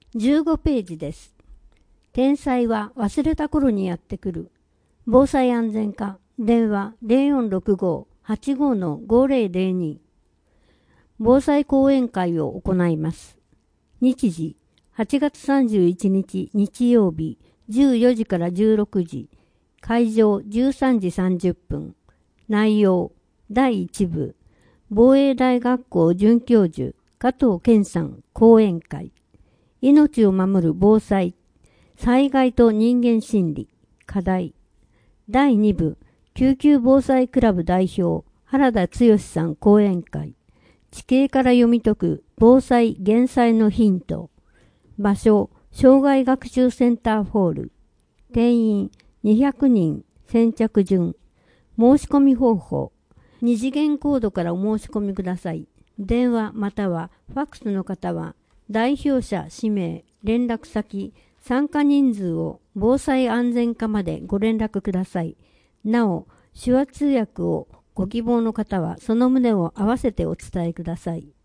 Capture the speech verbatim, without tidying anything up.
じゅうごページです。天災は忘れた頃にやってくる。防災安全課、電話 ゼロよんろくご はちご ごゼロゼロに。防災講演会を行います。日時、はちがつさんじゅういちにち日曜日、じゅうよじからじゅうろくじ。会場じゅうさんじさんじゅっぷん。内容、だいいち部、防衛大学校准教授、加藤健さん講演会。命を守る防災、災害と人間心理、課題。だいに部、救急防災クラブ代表、原田剛さん講演会。地形から読み解く防災減災のヒント。場所、障害学習センターホール。定員にひゃくにん、先着順。申し込み方法。二次元コードからお申し込みください。電話またはファックスの方は、代表者氏名、連絡先、参加人数を防災安全課までご連絡ください。なお、手話通訳をご希望の方はその旨を合わせてお伝えください。